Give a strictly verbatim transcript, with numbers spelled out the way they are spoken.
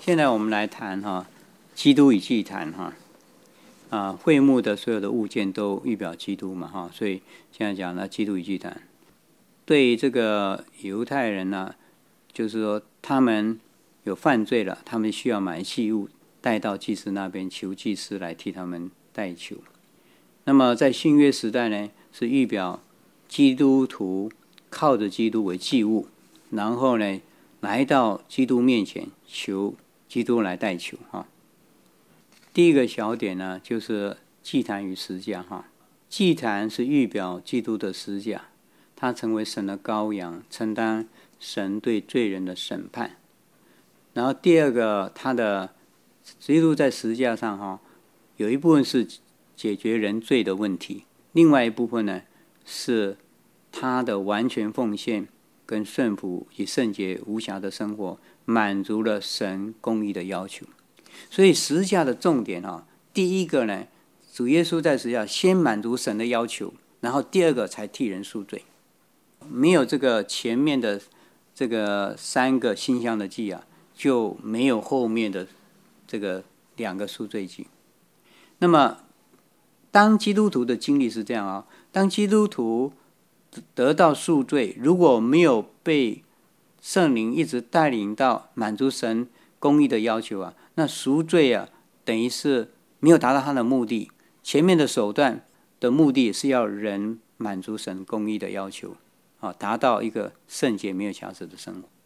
现在我们来谈哈，基督与祭坛哈，啊，会幕的所有的物件都预表基督嘛哈，所以现在讲了基督与祭坛。对于这个犹太人呢、啊，就是说他们有犯罪了，他们需要买祭物带到祭司那边，求祭司来替他们代求。那么在新约时代呢，是预表基督徒靠着基督为祭物，然后呢来到基督面前求基督来代求哈。第一个小点呢，就是祭坛与十字架哈。祭坛是预表基督的十字架，他成为神的羔羊，承担神对罪人的审判。然后第二个，他的基督在十字架上哈，有一部分是解决人罪的问题，另外一部分呢是他的完全奉献跟顺服以圣洁无瑕的生活，满足了神公义的要求。所以十字架的重点哈，第一个呢，主耶稣在十字架先满足神的要求，然后第二个才替人赎罪。没有这个前面的这个三个馨香的祭啊，就没有后面的这个两个赎罪祭。那么当基督徒的经历是这样啊，当基督徒得到赎罪，如果没有被圣灵一直带领到满足神公义的要求啊，那赎罪啊，等于是没有达到他的目的。前面的手段的目的是要人满足神公义的要求，啊，达到一个圣洁没有瑕疵的生活。